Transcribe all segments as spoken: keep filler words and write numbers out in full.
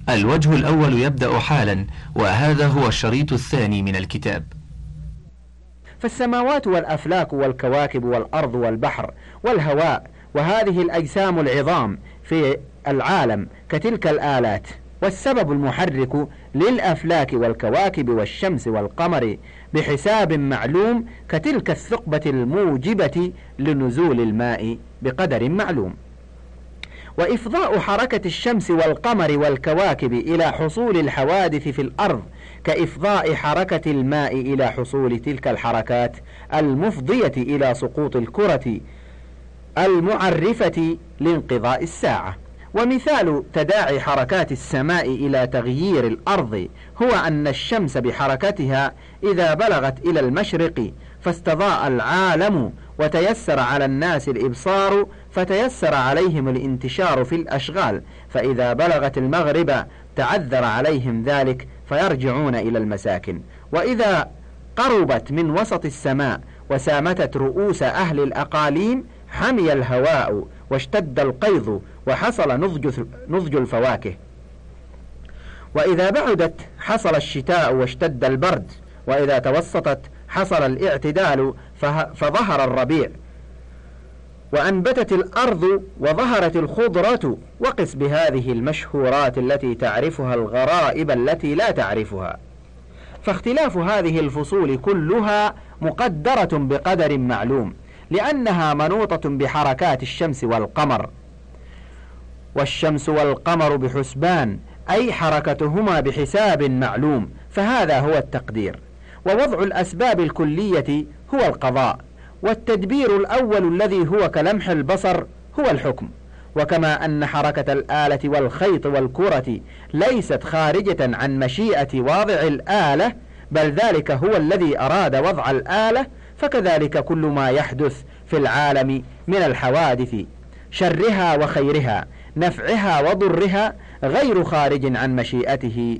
الوجه الأول يبدأ حالا، وهذا هو الشريط الثاني من الكتاب. فالسماوات والأفلاك والكواكب والأرض والبحر والهواء وهذه الأجسام العظام في العالم كتلك الآلات، والسبب المحرك للأفلاك والكواكب والشمس والقمر بحساب معلوم كتلك الثقبة الموجبة لنزول الماء بقدر معلوم. وإفضاء حركة الشمس والقمر والكواكب إلى حصول الحوادث في الأرض كإفضاء حركة الماء إلى حصول تلك الحركات المفضية إلى سقوط الكرة المعرفة لانقضاء الساعة. ومثال تداعي حركات السماء إلى تغيير الأرض هو أن الشمس بحركتها إذا بلغت إلى المشرق فاستضاء العالم وتيسر على الناس الإبصار فتيسر عليهم الانتشار في الأشغال، فإذا بلغت المغرب تعذر عليهم ذلك فيرجعون إلى المساكن. وإذا قربت من وسط السماء وسامتت رؤوس أهل الأقاليم حمي الهواء واشتد القيظ وحصل نضج, نضج الفواكه. وإذا بعدت حصل الشتاء واشتد البرد، وإذا توسطت حصل الاعتدال فظهر الربيع، وأنبتت الأرض وظهرت الخضرة. وقس بهذه المشهورات التي تعرفها الغرائب التي لا تعرفها. فاختلاف هذه الفصول كلها مقدرة بقدر معلوم، لأنها منوطة بحركات الشمس والقمر، والشمس والقمر بحسبان، أي حركتهما بحساب معلوم، فهذا هو التقدير. ووضع الأسباب الكلية هو القضاء، والتدبير الأول الذي هو كلمح البصر هو الحكم. وكما أن حركة الآلة والخيط والكرة ليست خارجة عن مشيئة واضع الآلة، بل ذلك هو الذي أراد وضع الآلة، فكذلك كل ما يحدث في العالم من الحوادث شرها وخيرها نفعها وضرها غير خارج عن مشيئته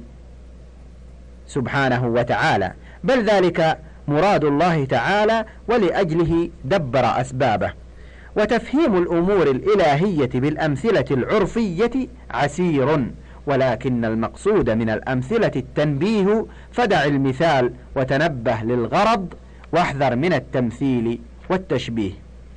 سبحانه وتعالى، بل ذلك مراد الله تعالى ولأجله دبر أسبابه. وتفهيم الأمور الإلهية بالأمثلة العرفية عسير، ولكن المقصود من الأمثلة التنبيه، فدع المثال وتنبه للغرض واحذر من التمثيل والتشبيه.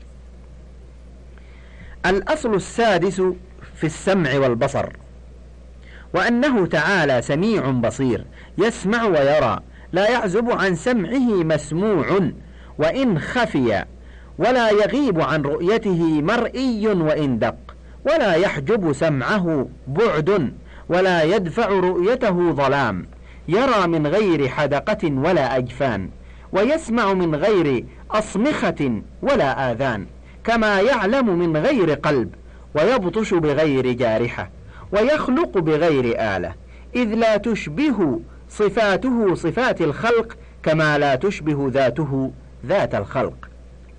الأصل السادس في السمع والبصر، وأنه تعالى سميع بصير يسمع ويرى، لا يعزب عن سمعه مسموع وإن خفي، ولا يغيب عن رؤيته مرئي وإن دق، ولا يحجب سمعه بعد، ولا يدفع رؤيته ظلام، يرى من غير حدقة ولا أجفان، ويسمع من غير أصمخة ولا آذان، كما يعلم من غير قلب، ويبطش بغير جارحة، ويخلق بغير آلة، إذ لا تشبه صفاته صفات الخلق، كما لا تشبه ذاته ذات الخلق.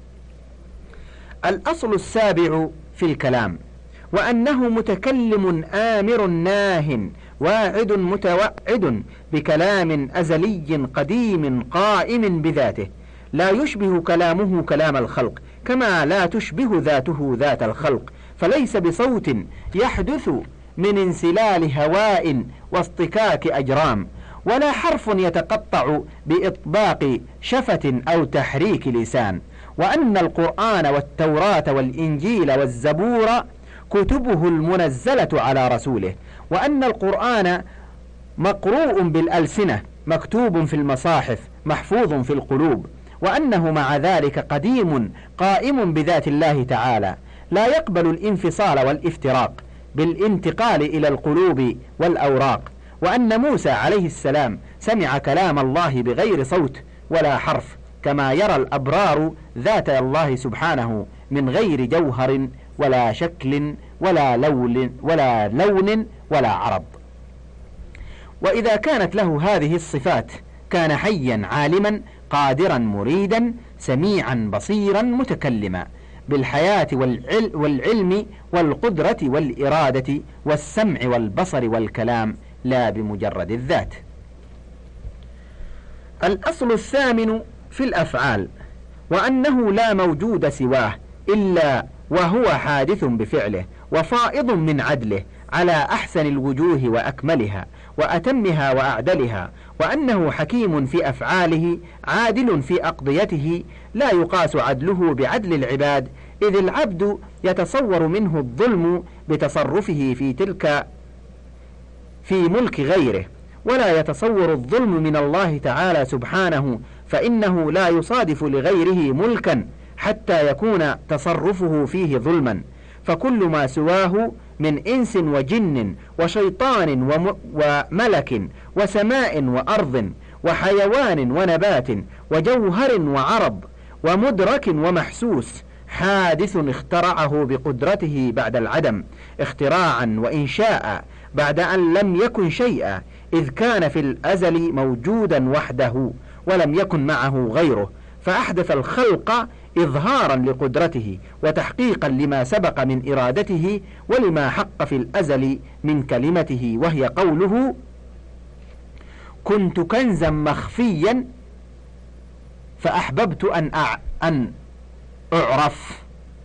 الأصل السابع في الكلام، وأنه متكلم آمر ناه واعد متوعد بكلام أزلي قديم قائم بذاته، لا يشبه كلامه كلام الخلق، كما لا تشبه ذاته ذات الخلق، فليس بصوت يحدث من انسلال هواء واصطكاك أجرام، ولا حرف يتقطع بإطباق شفة أو تحريك لسان. وأن القرآن والتوراة والإنجيل والزبور كتبه المنزلة على رسوله، وأن القرآن مقروء بالألسنة مكتوب في المصاحف محفوظ في القلوب، وأنه مع ذلك قديم قائم بذات الله تعالى، لا يقبل الانفصال والافتراق بالانتقال إلى القلوب والأوراق. وأن موسى عليه السلام سمع كلام الله بغير صوت ولا حرف، كما يرى الأبرار ذات الله سبحانه من غير جوهر ولا شكل ولا لون ولا لون ولا عرض. وإذا كانت له هذه الصفات كان حيا عالما قادرا مريدا سميعا بصيرا متكلما بالحياة والعلم والقدرة والإرادة والسمع والبصر والكلام، لا بمجرد الذات. الأصل الثامن في الأفعال، وأنه لا موجود سواه إلا وهو حادث بفعله وفائض من عدله، على أحسن الوجوه وأكملها وأتمها وأعدلها، وأنه حكيم في أفعاله عادل في أقضيته، لا يقاس عدله بعدل العباد، إذ العبد يتصور منه الظلم بتصرفه في تلك في ملك غيره، ولا يتصور الظلم من الله تعالى سبحانه، فإنه لا يصادف لغيره ملكا حتى يكون تصرفه فيه ظلما، فكل ما سواه من إنس وجن وشيطان وملك وسماء وأرض وحيوان ونبات وجوهر وعرض ومدرك ومحسوس حادث اخترعه بقدرته بعد العدم اختراعا وإنشاء بعد أن لم يكن شيئا، إذ كان في الأزل موجودا وحده ولم يكن معه غيره، فأحدث الخلق إظهارا لقدرته وتحقيقا لما سبق من إرادته ولما حق في الأزل من كلمته، وهي قوله: كنت كنزا مخفيا فأحببت أن أع... أن أعرف،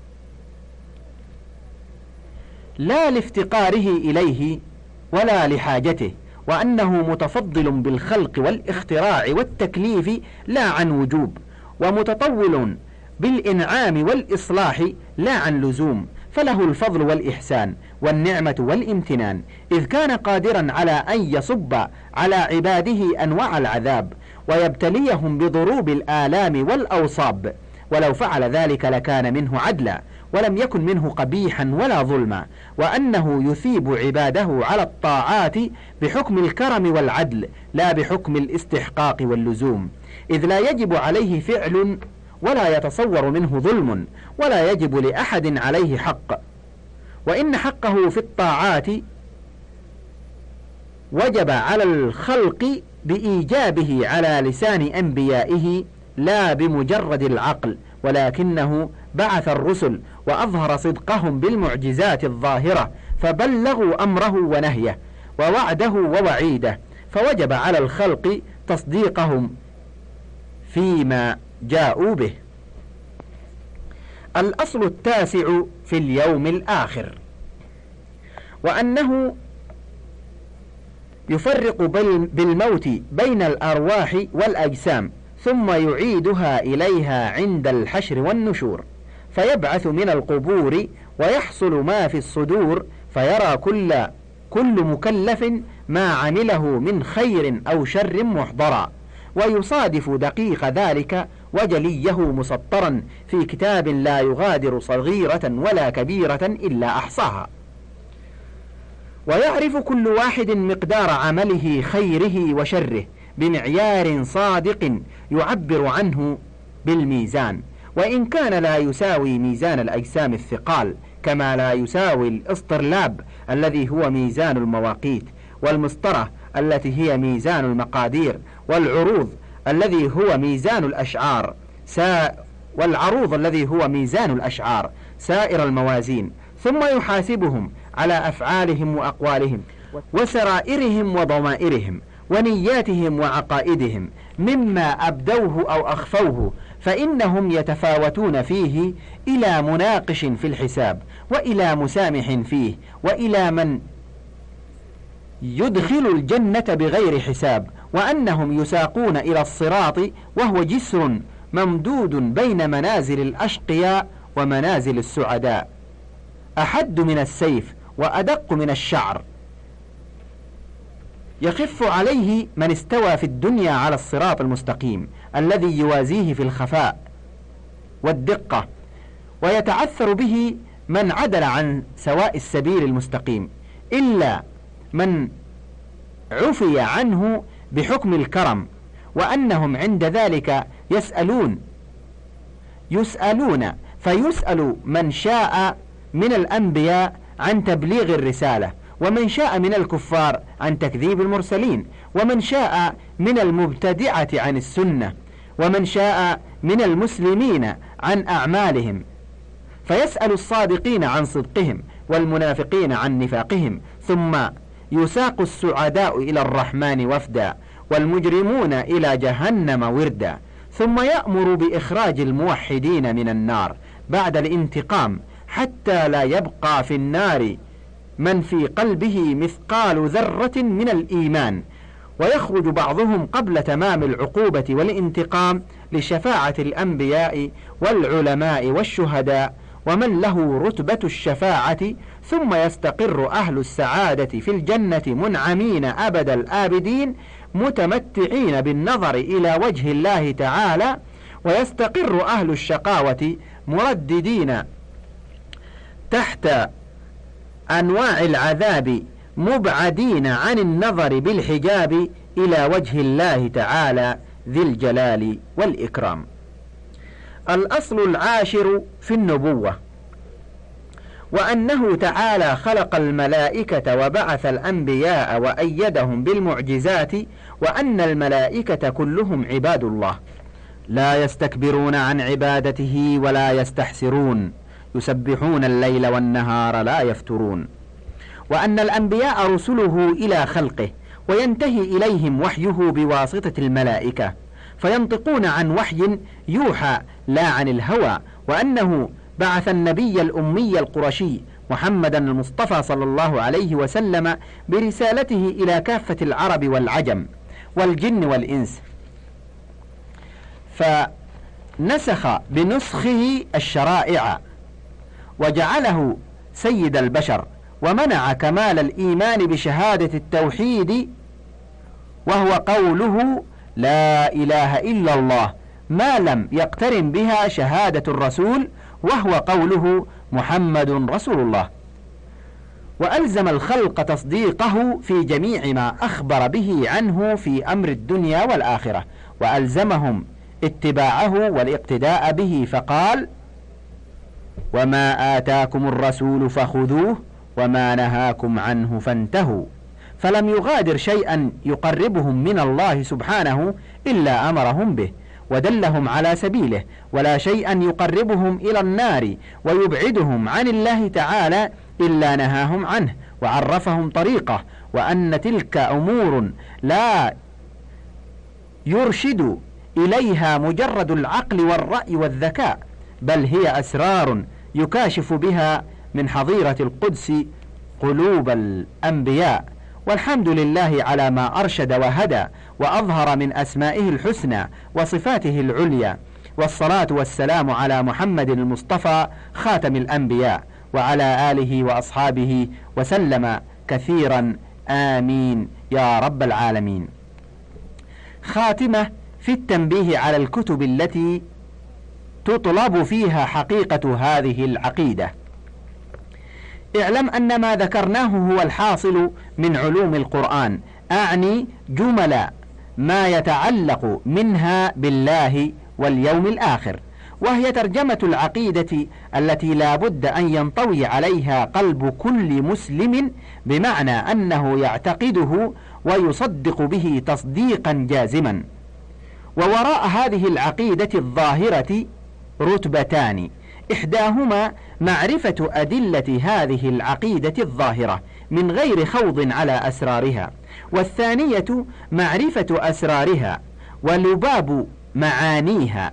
لا لافتقاره إليه ولا لحاجته، وأنه متفضل بالخلق والاختراع والتكليف لا عن وجوب، ومتطول بالإنعام والإصلاح لا عن لزوم، فله الفضل والإحسان والنعمة والامتنان، إذ كان قادرا على أن يصب على عباده أنواع العذاب ويبتليهم بضروب الآلام والأوصاب، ولو فعل ذلك لكان منه عدلا ولم يكن منه قبيحا ولا ظلما، وأنه يثيب عباده على الطاعات بحكم الكرم والعدل لا بحكم الاستحقاق واللزوم، إذ لا يجب عليه فعل ولا يتصور منه ظلم، ولا يجب لأحد عليه حق، وإن حقه في الطاعات وجب على الخلق بإيجابه على لسان أنبيائه لا بمجرد العقل، ولكنه بعث الرسل وأظهر صدقهم بالمعجزات الظاهرة، فبلغوا أمره ونهيه ووعده ووعيده، فوجب على الخلق تصديقهم فيما جاءوا به. الأصل التاسع في اليوم الآخر، وأنه يفرق بالموت بين الأرواح والأجسام، ثم يعيدها إليها عند الحشر والنشور، فيبعث من القبور ويحصل ما في الصدور، فيرى كل كل مكلف ما عمله من خير أو شر محضرا، ويصادف دقيق ذلك وجليه مسطرا في كتاب لا يغادر صغيرة ولا كبيرة إلا أحصاها، ويعرف كل واحد مقدار عمله خيره وشره بمعيار صادق يعبر عنه بالميزان، وإن كان لا يساوي ميزان الأجسام الثقال، كما لا يساوي الاسطرلاب الذي هو ميزان المواقيت، والمسطرة التي هي ميزان المقادير، والعروض الذي هو ميزان الأشعار سا والعروض الذي هو ميزان الأشعار سائر الموازين، ثم يحاسبهم على أفعالهم وأقوالهم وسرائرهم وضمائرهم ونياتهم وعقائدهم مما أبدوه أو أخفوه، فإنهم يتفاوتون فيه إلى مناقش في الحساب، وإلى مسامح فيه، وإلى من يدخل الجنة بغير حساب، وأنهم يساقون إلى الصراط وهو جسر ممدود بين منازل الأشقياء ومنازل السعداء، أحد من السيف وأدق من الشعر، يخف عليه من استوى في الدنيا على الصراط المستقيم الذي يوازيه في الخفاء والدقة، ويتعثر به من عدل عن سواء السبيل المستقيم، إلا من عفي عنه بحكم الكرم، وأنهم عند ذلك يسألون يسألون فيسأل من شاء من الأنبياء عن تبليغ الرسالة، ومن شاء من الكفار عن تكذيب المرسلين، ومن شاء من المبتدعة عن السنة، ومن شاء من المسلمين عن أعمالهم، فيسأل الصادقين عن صدقهم والمنافقين عن نفاقهم، ثم يساق السعداء إلى الرحمن وفدا والمجرمون إلى جهنم وردا، ثم يأمر بإخراج الموحدين من النار بعد الانتقام، حتى لا يبقى في النار من في قلبه مثقال ذرة من الإيمان، ويخرج بعضهم قبل تمام العقوبة والانتقام لشفاعة الأنبياء والعلماء والشهداء ومن له رتبة الشفاعة، ثم يستقر أهل السعادة في الجنة منعمين أبد الآبدين متمتعين بالنظر إلى وجه الله تعالى، ويستقر أهل الشقاوة مرددين تحت أنواع العذاب مبعدين عن النظر بالحجاب إلى وجه الله تعالى ذي الجلال والإكرام. الأصل العاشر في النبوة، وأنه تعالى خلق الملائكة وبعث الأنبياء وأيدهم بالمعجزات، وأن الملائكة كلهم عباد الله لا يستكبرون عن عبادته ولا يستحسرون، يسبحون الليل والنهار لا يفترون، وأن الأنبياء رسله إلى خلقه وينتهي إليهم وحيه بواسطة الملائكة فينطقون عن وحي يوحى لا عن الهوى، وأنه بعث النبي الأمي القرشي محمدا المصطفى صلى الله عليه وسلم برسالته إلى كافة العرب والعجم والجن والإنس، فنسخ بنسخه الشرائع وجعله سيد البشر، ومنع كمال الإيمان بشهادة التوحيد وهو قوله لا إله إلا الله ما لم يقترن بها شهادة الرسول، وهو قوله محمد رسول الله، وألزم الخلق تصديقه في جميع ما أخبر به عنه في أمر الدنيا والآخرة، وألزمهم اتباعه والاقتداء به، فقال وما آتاكم الرسول فخذوه وما نهاكم عنه فانتهوا، فلم يغادر شيئا يقربهم من الله سبحانه إلا أمرهم به ودلهم على سبيله، ولا شيئا يقربهم إلى النار ويبعدهم عن الله تعالى إلا نهاهم عنه وعرفهم طريقه، وأن تلك أمور لا يرشد إليها مجرد العقل والرأي والذكاء، بل هي أسرار يكاشف بها من حظيرة القدس قلوب الأنبياء. والحمد لله على ما أرشد وهدى وأظهر من أسمائه الحسنى وصفاته العليا، والصلاة والسلام على محمد المصطفى خاتم الأنبياء وعلى آله وأصحابه وسلم كثيرا، آمين يا رب العالمين. خاتمة في التنبيه على الكتب التي تطلب فيها حقيقة هذه العقيدة. اعلم أن ما ذكرناه هو الحاصل من علوم القرآن، أعني جمل ما يتعلق منها بالله واليوم الآخر، وهي ترجمة العقيدة التي لا بد أن ينطوي عليها قلب كل مسلم، بمعنى أنه يعتقده ويصدق به تصديقا جازما. ووراء هذه العقيدة الظاهرة رتبتان، إحداهما معرفة أدلة هذه العقيدة الظاهرة من غير خوض على أسرارها، والثانية معرفة أسرارها ولباب معانيها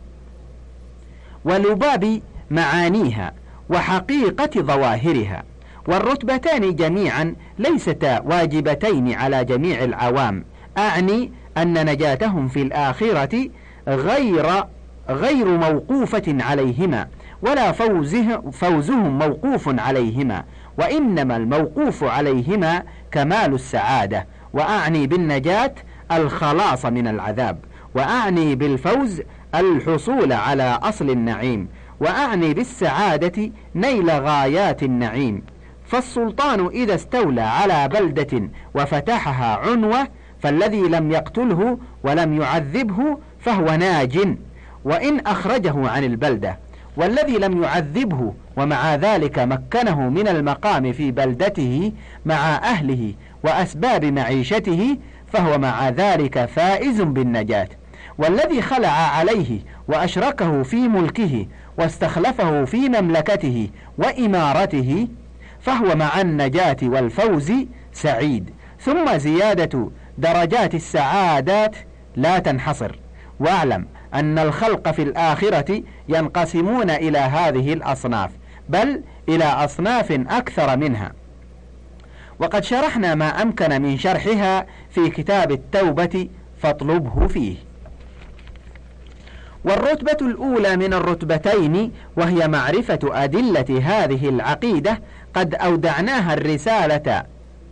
ولباب معانيها وحقيقة ظواهرها. والرتبتان جميعا ليستا واجبتين على جميع العوام، أعني أن نجاتهم في الآخرة غير غير موقوفة عليهما، ولا فوزه فوزهم موقوف عليهما، وإنما الموقوف عليهما كمال السعادة، وأعني بالنجاة الخلاص من العذاب، وأعني بالفوز الحصول على أصل النعيم، وأعني بالسعادة نيل غايات النعيم. فالسلطان إذا استولى على بلدة وفتحها عنوة، فالذي لم يقتله ولم يعذبه فهو ناج وإن أخرجه عن البلدة، والذي لم يعذبه ومع ذلك مكنه من المقام في بلدته مع أهله وأسباب معيشته فهو مع ذلك فائز بالنجاة، والذي خلع عليه وأشركه في ملكه واستخلفه في مملكته وإمارته فهو مع النجاة والفوز سعيد. ثم زيادة درجات السعادات لا تنحصر. واعلم أن الخلق في الآخرة ينقسمون إلى هذه الأصناف، بل إلى أصناف أكثر منها. وقد شرحنا ما أمكن من شرحها في كتاب التوبة فاطلبه فيه. والرتبة الأولى من الرتبتين وهي معرفة أدلة هذه العقيدة قد أودعناها الرسالة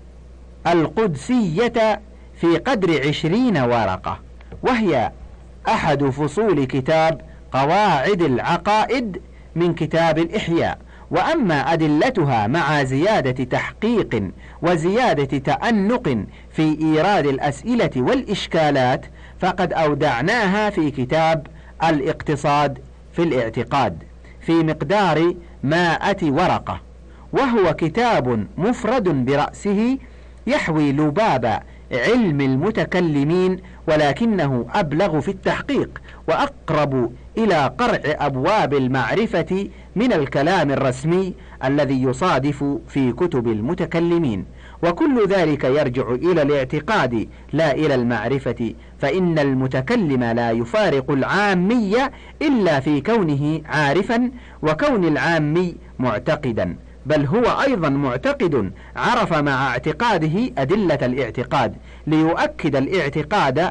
القدسية في قدر عشرين ورقة، وهي أحد فصول كتاب قواعد العقائد من كتاب الإحياء. وأما أدلتها مع زيادة تحقيق وزيادة تأنق في إيراد الأسئلة والإشكالات فقد أودعناها في كتاب الاقتصاد في الاعتقاد في مقدار مائة ورقة، وهو كتاب مفرد برأسه يحوي لباب علم المتكلمين، ولكنه أبلغ في التحقيق وأقرب إلى قرع أبواب المعرفة من الكلام الرسمي الذي يصادف في كتب المتكلمين. وكل ذلك يرجع إلى الاعتقاد لا إلى المعرفة، فإن المتكلم لا يفارق العامية إلا في كونه عارفا وكون العامي معتقدا، بل هو أيضا معتقد عرف مع اعتقاده أدلة الاعتقاد ليؤكد الاعتقاد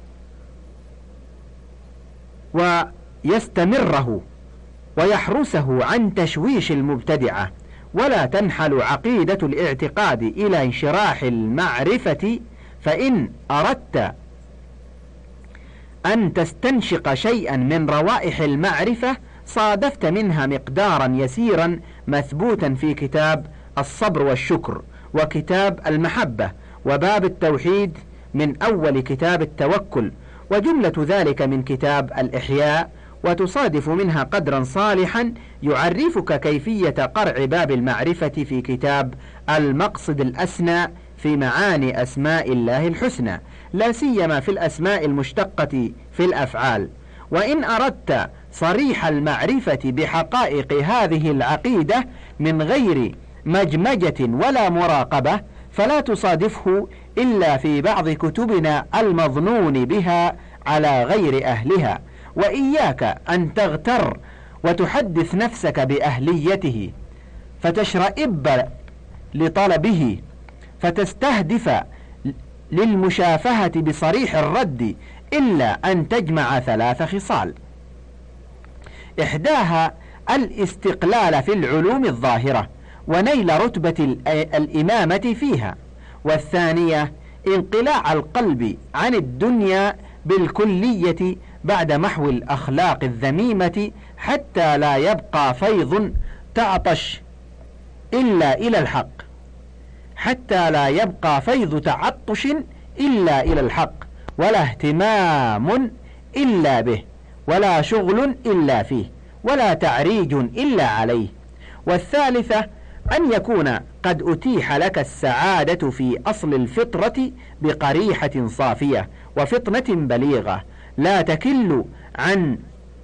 ويستمره ويحرسه عن تشويش المبتدعة. ولا تنحل عقيدة الاعتقاد إلى انشراح المعرفة، فإن أردت أن تستنشق شيئا من روائح المعرفة صادفت منها مقدارا يسيرا مثبوتا في كتاب الصبر والشكر وكتاب المحبة وباب التوحيد من أول كتاب التوكل، وجملة ذلك من كتاب الإحياء، وتصادف منها قدرا صالحا يعرفك كيفية قرع باب المعرفة في كتاب المقصد الأسنى في معاني أسماء الله الحسنى، لا سيما في الأسماء المشتقة في الأفعال. وإن أردت صريح المعرفة بحقائق هذه العقيدة من غير مجمجة ولا مراقبة فلا تصادفه إلا في بعض كتبنا المظنون بها على غير أهلها. وإياك أن تغتر وتحدث نفسك بأهليته فتشرئب لطلبه فتستهدف للمشافهة بصريح الرد، إلا أن تجمع ثلاث خصال: إحداها الاستقلال في العلوم الظاهرة ونيل رتبة الإمامة فيها، والثانية انقلاع القلب عن الدنيا بالكلية بعد محو الأخلاق الذميمة حتى لا يبقى فيض تعطش إلا إلى الحق حتى لا يبقى فيض تعطش إلا إلى الحق، ولا اهتمام إلا به، ولا شغل إلا فيه، ولا تعريج إلا عليه. والثالثة أن يكون قد أتيح لك السعادة في أصل الفطرة بقريحة صافية وفطنة بليغة لا تكل عن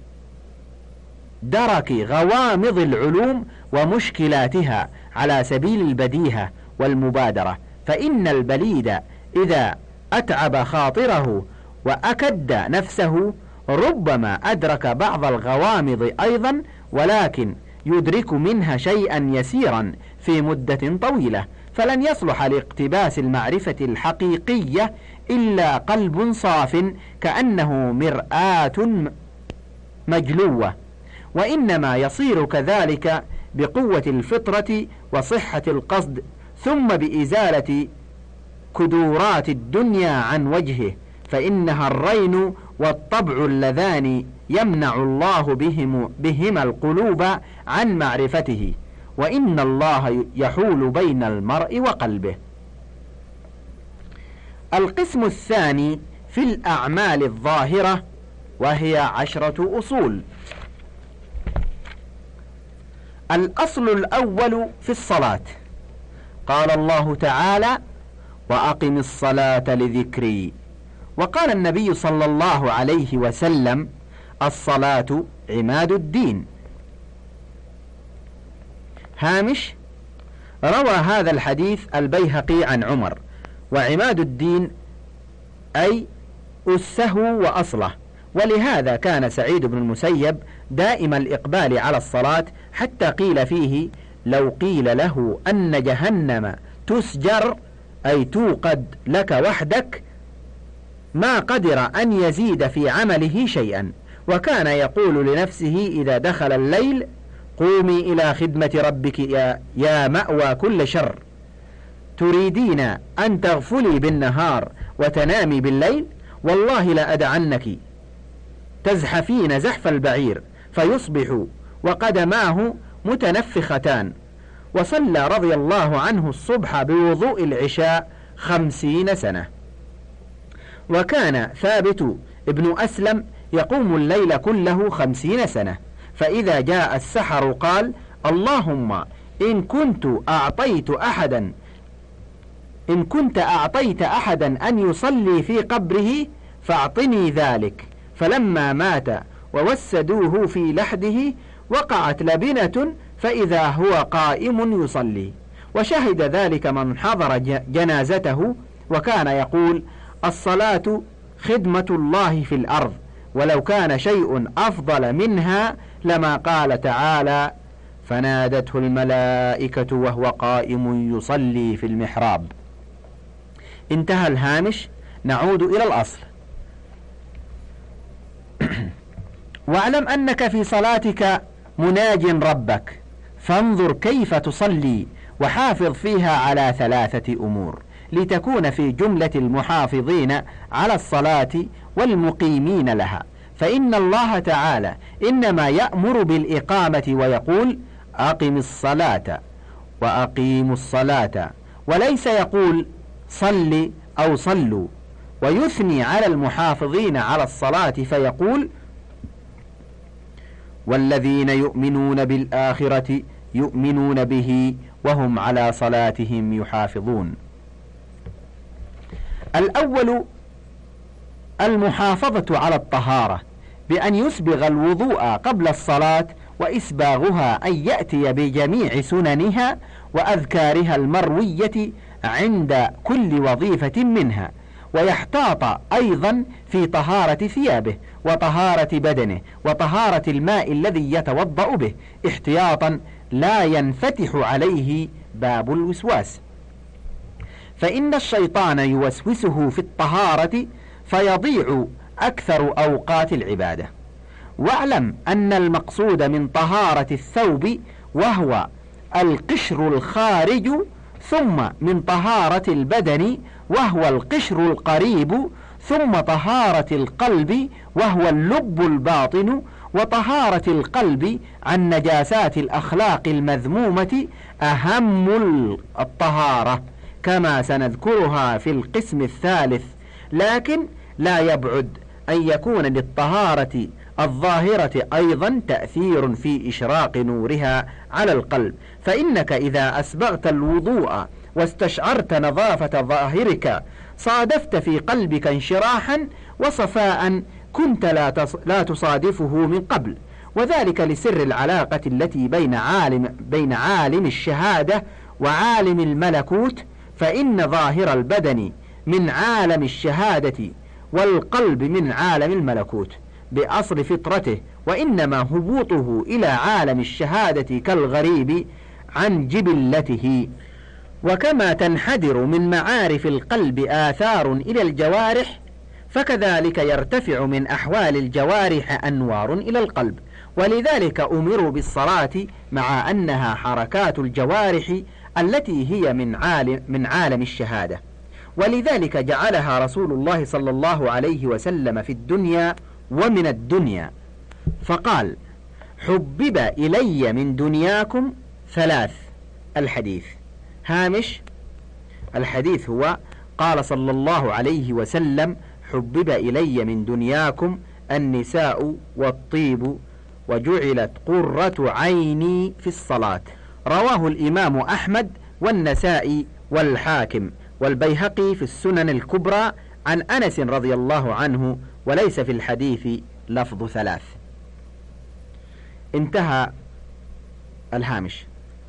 درك غوامض العلوم ومشكلاتها على سبيل البديهة والمبادرة، فإن البليد إذا أتعب خاطره وأكد نفسه ربما أدرك بعض الغوامض أيضا، ولكن يدرك منها شيئا يسيرا في مدة طويلة، فلن يصلح لاقتباس المعرفة الحقيقية إلا قلب صاف كأنه مرآة مجلوة، وإنما يصير كذلك بقوة الفطرة وصحة القصد، ثم بإزالة كدورات الدنيا عن وجهه، فإنها الرين والطبع اللذان يمنع الله بهم بهما القلوب عن معرفته، وإن الله يحول بين المرء وقلبه. القسم الثاني في الأعمال الظاهرة، وهي عشرة أصول. الأصل الأول في الصلاة، قال الله تعالى: وأقم الصلاة لذكري. وقال النبي صلى الله عليه وسلم: الصلاة عماد الدين. هامش: روى هذا الحديث البيهقي عن عمر، وعماد الدين أي أسه وأصله، ولهذا كان سعيد بن المسيب دائم الإقبال على الصلاة، حتى قيل فيه: لو قيل له أن جهنم تسجر أي توقد لك وحدك، ما قدر أن يزيد في عمله شيئا، وكان يقول لنفسه إذا دخل الليل: قومي إلى خدمة ربك يا, يا مأوى كل شر، تريدين أن تغفلي بالنهار وتنامي بالليل؟ والله لأدعنك. تزحفين زحف البعير فيصبح وقدماه متنفختان. وصلى رضي الله عنه الصبح بوضوء العشاء خمسين سنة. وكان ثابت ابن أسلم يقوم الليل كله خمسين سنة، فإذا جاء السحر قال: اللهم إن كنت أعطيت أحدا إن كنت أعطيت أحدا أن يصلي في قبره فاعطني ذلك. فلما مات ووسدوه في لحده وقعت لبنة فإذا هو قائم يصلي، وشهد ذلك من حضر جنازته، وكان يقول: الصلاة خدمة الله في الأرض، ولو كان شيء أفضل منها لما قال تعالى: فنادته الملائكة وهو قائم يصلي في المحراب. انتهى الهامش. نعود إلى الأصل. واعلم أنك في صلاتك مناج ربك، فانظر كيف تصلي، وحافظ فيها على ثلاثة أمور لتكون في جملة المحافظين على الصلاة والمقيمين لها. فإن الله تعالى إنما يأمر بالإقامة ويقول: أقم الصلاة وأقيموا الصلاة، وليس يقول صل أو صلوا. ويثني على المحافظين على الصلاة فيقول: والذين يؤمنون بالآخرة يؤمنون به وهم على صلاتهم يحافظون. الأول المحافظة على الطهارة بأن يسبغ الوضوء قبل الصلاة، وإسباغها أن يأتي بجميع سننها وأذكارها المروية عند كل وظيفة منها، ويحتاط أيضا في طهارة ثيابه وطهارة بدنه وطهارة الماء الذي يتوضأ به، احتياطا لا ينفتح عليه باب الوسواس، فإن الشيطان يوسوسه في الطهارة فيضيع أكثر أوقات العبادة. واعلم أن المقصود من طهارة الثوب وهو القشر الخارج، ثم من طهارة البدن وهو القشر القريب، ثم طهارة القلب وهو اللب الباطن، وطهارة القلب عن نجاسات الأخلاق المذمومة أهم الطهارة، كما سنذكرها في القسم الثالث. لكن لا يبعد أن يكون للطهارة الظاهرة أيضا تأثير في إشراق نورها على القلب، فإنك إذا أسبغت الوضوء واستشعرت نظافة ظاهرك صادفت في قلبك انشراحا وصفاء كنت لا لا تصادفه من قبل، وذلك لسر العلاقة التي بين عالم بين عالم الشهادة وعالم الملكوت، فإن ظاهر البدن من عالم الشهادة والقلب من عالم الملكوت بأصل فطرته، وإنما هبوطه إلى عالم الشهادة كالغريب عن جبلته. وكما تنحدر من معارف القلب آثار إلى الجوارح، فكذلك يرتفع من أحوال الجوارح أنوار إلى القلب، ولذلك أمروا بالصلاة مع أنها حركات الجوارح التي هي من عالم, من عالم الشهادة، ولذلك جعلها رسول الله صلى الله عليه وسلم في الدنيا ومن الدنيا، فقال: حبب إلي من دنياكم ثلاث. الحديث. هامش. الحديث هو: قال صلى الله عليه وسلم: حبب إلي من دنياكم النساء والطيب وجعلت قرة عيني في الصلاة. رواه الإمام أحمد والنسائي والحاكم والبيهقي في السنن الكبرى عن أنس رضي الله عنه، وليس في الحديث لفظ ثلاث. انتهى الهامش.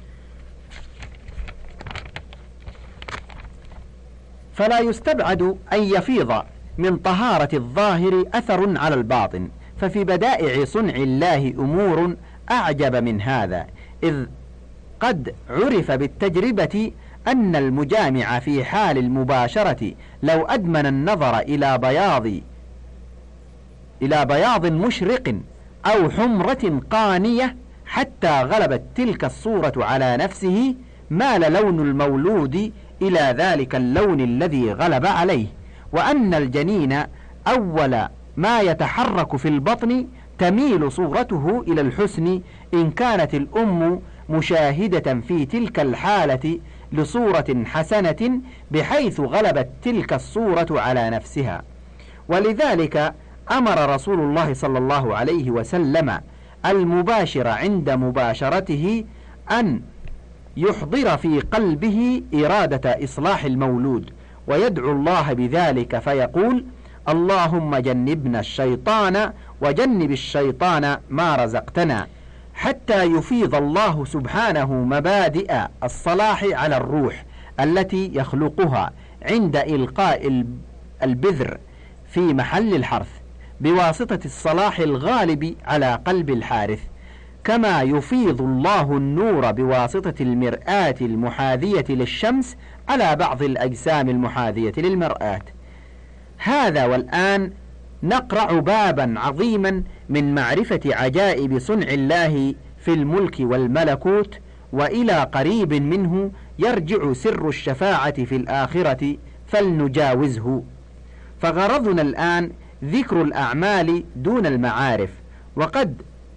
فلا يستبعد أن يفيض من طهارة الظاهر أثر على الباطن، ففي بدائع صنع الله أمور أعجب من هذا، إذ قد عرف بالتجربة أن المجامع في حال المباشرة لو أدمن النظر إلى بياض إلى بياض مشرق أو حمرة قانية حتى غلبت تلك الصورة على نفسه، مال لون المولود إلى ذلك اللون الذي غلب عليه، وأن الجنين أول ما يتحرك في البطن تميل صورته إلى الحسن إن كانت الأم مشاهدة في تلك الحالة لصورة حسنة بحيث غلبت تلك الصورة على نفسها. ولذلك أمر رسول الله صلى الله عليه وسلم المباشر عند مباشرته أن يحضر في قلبه إرادة إصلاح المولود، ويدعو الله بذلك فيقول: اللهم جنبنا الشيطان وجنب الشيطان ما رزقتنا، حتى يفيض الله سبحانه مبادئ الصلاح على الروح التي يخلقها عند إلقاء البذر في محل الحرث بواسطة الصلاح الغالب على قلب الحارث، كما يفيض الله النور بواسطة المرآة المحاذية للشمس على بعض الأجسام المحاذية للمرآة. هذا والآن نقرع بابا عظيما من معرفة عجائب صنع الله في الملك والملكوت، وإلى قريب منه يرجع سر الشفاعة في الآخرة، فلنجاوزه. فغرضنا الآن ذكر الأعمال دون المعارف، وقد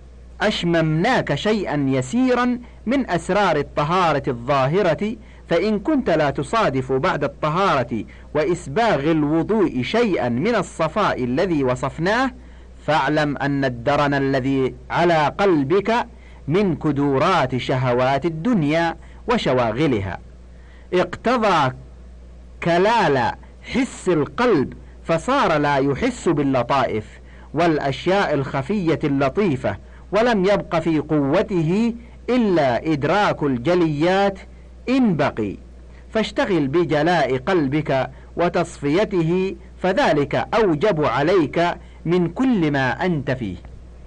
أشممناك شيئا يسيرا من أسرار الطهارة الظاهرة، فإن كنت لا تصادف بعد الطهارة وإسباغ الوضوء شيئا من الصفاء الذي وصفناه، فاعلم أن الدرن الذي على قلبك من كدورات شهوات الدنيا وشواغلها اقتضى كلال حس القلب، فصار لا يحس باللطائف والأشياء الخفية اللطيفة، ولم يبق في قوته إلا إدراك الجليات إن بقي. فاشتغل بجلاء قلبك وتصفيته، فذلك أوجب عليك من كل ما أنت فيه.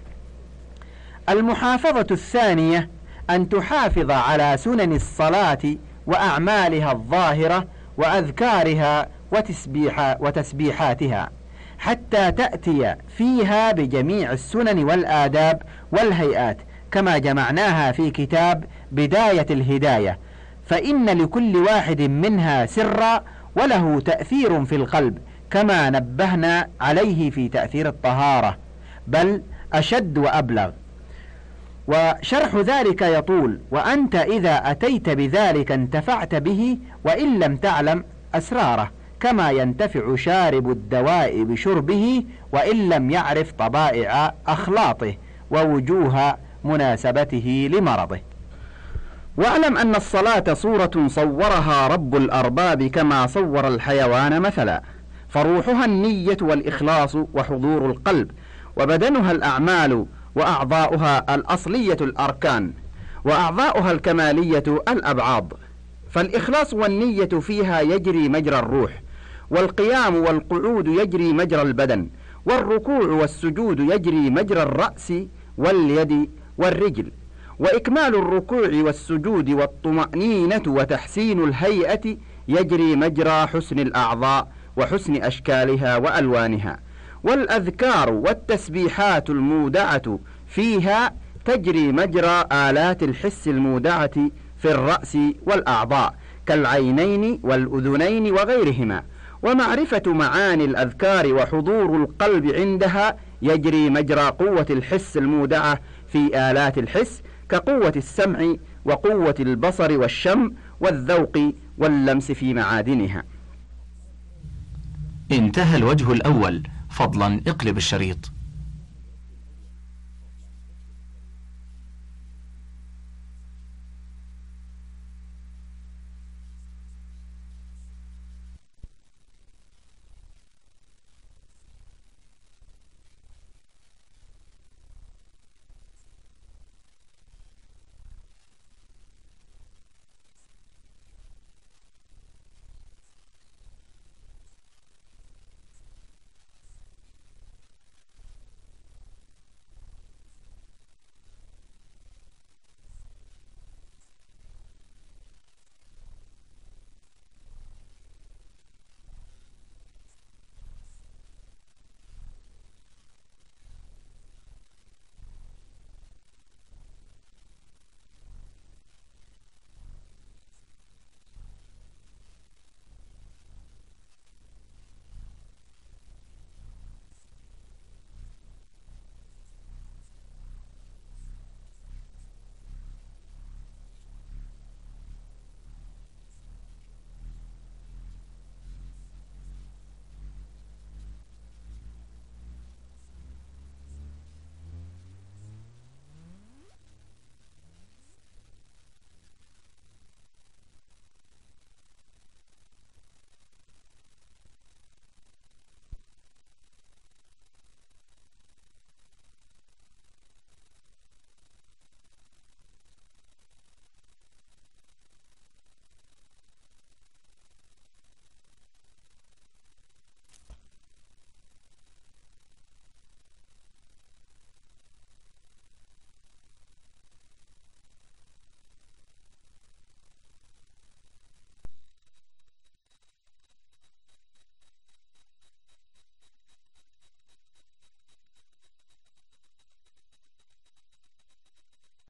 المحافظة الثانية أن تحافظ على سنن الصلاة وأعمالها الظاهرة وأذكارها وتسبيح وتسبيحاتها، حتى تأتي فيها بجميع السنن والآداب والهيئات كما جمعناها في كتاب بداية الهداية، فإن لكل واحد منها سرا وله تأثير في القلب، كما نبهنا عليه في تأثير الطهارة، بل أشد وأبلغ. وشرح ذلك يطول، وأنت إذا أتيت بذلك انتفعت به وإن لم تعلم أسراره، كما ينتفع شارب الدواء بشربه وإن لم يعرف طبائع أخلاطه ووجوه مناسبته لمرضه. واعلم أن الصلاة صورة صورها رب الأرباب كما صور الحيوان مثلا، فروحها النية والإخلاص وحضور القلب، وبدنها الأعمال، وأعضاؤها الأصلية الأركان، وأعضاؤها الكمالية الأبعاض. فالإخلاص والنية فيها يجري مجرى الروح، والقيام والقعود يجري مجرى البدن، والركوع والسجود يجري مجرى الرأس واليد والرجل، وإكمال الركوع والسجود والطمأنينة وتحسين الهيئة يجري مجرى حسن الأعضاء وحسن أشكالها وألوانها، والأذكار والتسبيحات المودعة فيها تجري مجرى آلات الحس المودعة في الرأس والأعضاء كالعينين والأذنين وغيرهما، ومعرفة معاني الأذكار وحضور القلب عندها يجري مجرى قوة الحس المودعة في آلات الحس كقوة السمع وقوة البصر والشم والذوق واللمس في معادنها. انتهى الوجه الأول، فضلا اقلب الشريط.